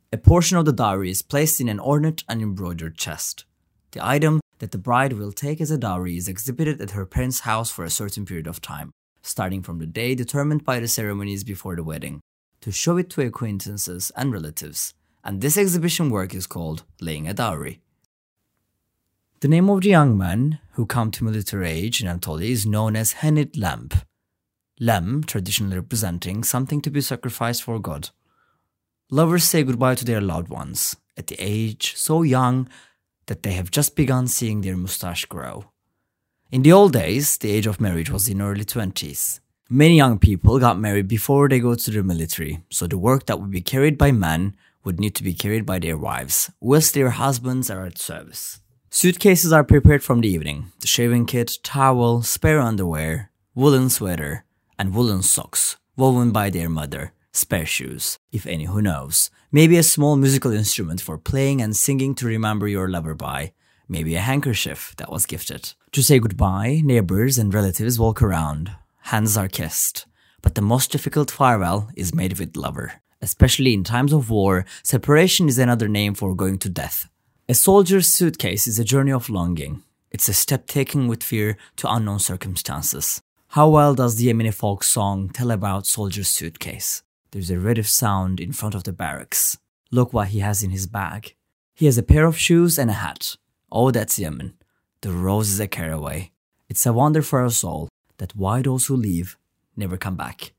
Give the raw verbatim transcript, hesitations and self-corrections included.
A portion of the dowry is placed in an ornate and embroidered chest. The item that the bride will take as a dowry is exhibited at her parents' house for a certain period of time, starting from the day determined by the ceremonies before the wedding, to show it to acquaintances and relatives, and this exhibition work is called laying a dowry. The name of the young men who come to military age in Anatolia is known as Henid Lamp. Lamb traditionally representing something to be sacrificed for God. Lovers say goodbye to their loved ones at the age so young that they have just begun seeing their mustache grow. In the old days, the age of marriage was in early twenties. Many young people got married before they go to the military, so the work that would be carried by men would need to be carried by their wives, whilst their husbands are at service. Suitcases are prepared from the evening. The shaving kit, towel, spare underwear, woolen sweater, and woolen socks, woven by their mother, spare shoes, if any who knows, maybe a small musical instrument for playing and singing to remember your lover by, maybe a handkerchief that was gifted. To say goodbye, neighbors and relatives walk around, hands are kissed, but the most difficult farewell is made with lover. Especially in times of war, separation is another name for going to death. A soldier's suitcase is a journey of longing. It's a step taken with fear to unknown circumstances. How well does the Yemeni folk song tell about soldier's suitcase? There's a reddish sound in front of the barracks. Look what he has in his bag. He has a pair of shoes and a hat. Oh, that's Yemen. The rose is a caraway. It's a wonder for us all that why those who leave never come back.